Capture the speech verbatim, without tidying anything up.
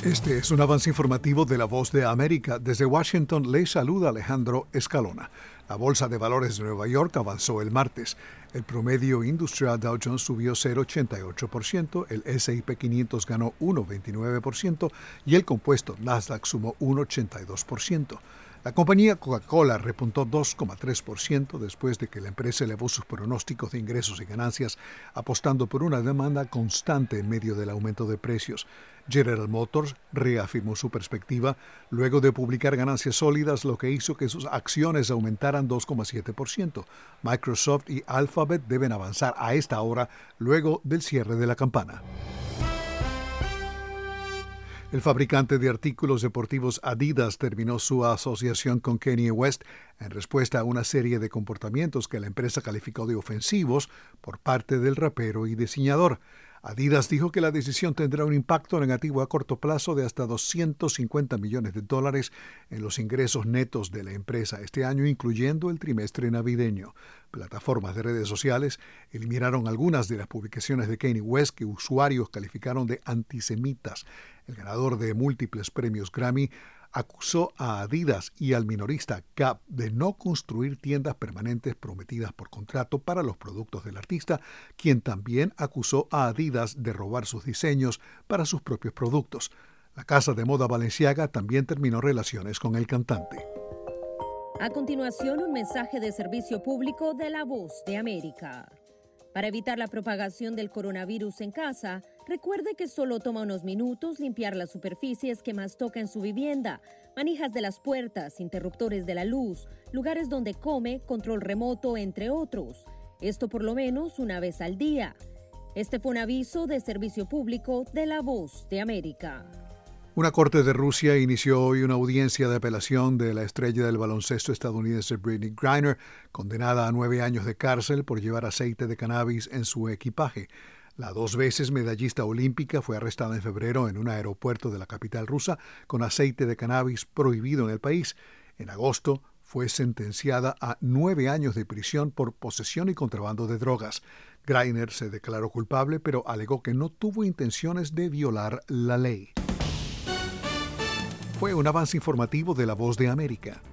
Este es un avance informativo de La Voz de América. Desde Washington le saluda Alejandro Escalona. La Bolsa de Valores de Nueva York avanzó el martes. El promedio industrial Dow Jones subió cero coma ochenta y ocho por ciento, el ese y pe quinientos ganó uno coma veintinueve por ciento y el compuesto Nasdaq sumó uno coma ochenta y dos por ciento. La compañía Coca-Cola repuntó dos coma tres por ciento después de que la empresa elevó sus pronósticos de ingresos y ganancias, apostando por una demanda constante en medio del aumento de precios. General Motors reafirmó su perspectiva luego de publicar ganancias sólidas, lo que hizo que sus acciones aumentaran dos coma siete por ciento. Microsoft y Alphabet deben avanzar a esta hora luego del cierre de la campana. El fabricante de artículos deportivos Adidas terminó su asociación con Kanye West en respuesta a una serie de comportamientos que la empresa calificó de ofensivos por parte del rapero y diseñador. Adidas dijo que la decisión tendrá un impacto negativo a corto plazo de hasta doscientos cincuenta millones de dólares en los ingresos netos de la empresa este año, incluyendo el trimestre navideño. Plataformas de redes sociales eliminaron algunas de las publicaciones de Kanye West que usuarios calificaron de antisemitas. El ganador de múltiples premios Grammy acusó a Adidas y al minorista Gap de no construir tiendas permanentes prometidas por contrato para los productos del artista, quien también acusó a Adidas de robar sus diseños para sus propios productos. La casa de moda Balenciaga también terminó relaciones con el cantante. A continuación, un mensaje de servicio público de La Voz de América. Para evitar la propagación del coronavirus en casa, recuerde que solo toma unos minutos limpiar las superficies que más toca en su vivienda, manijas de las puertas, interruptores de la luz, lugares donde come, control remoto, entre otros. Esto por lo menos una vez al día. Este fue un aviso de servicio público de La Voz de América. Una corte de Rusia inició hoy una audiencia de apelación de la estrella del baloncesto estadounidense Brittney Griner, condenada a nueve años de cárcel por llevar aceite de cannabis en su equipaje. La dos veces medallista olímpica fue arrestada en febrero en un aeropuerto de la capital rusa con aceite de cannabis prohibido en el país. En agosto fue sentenciada a nueve años de prisión por posesión y contrabando de drogas. Griner se declaró culpable, pero alegó que no tuvo intenciones de violar la ley. Fue un avance informativo de La Voz de América.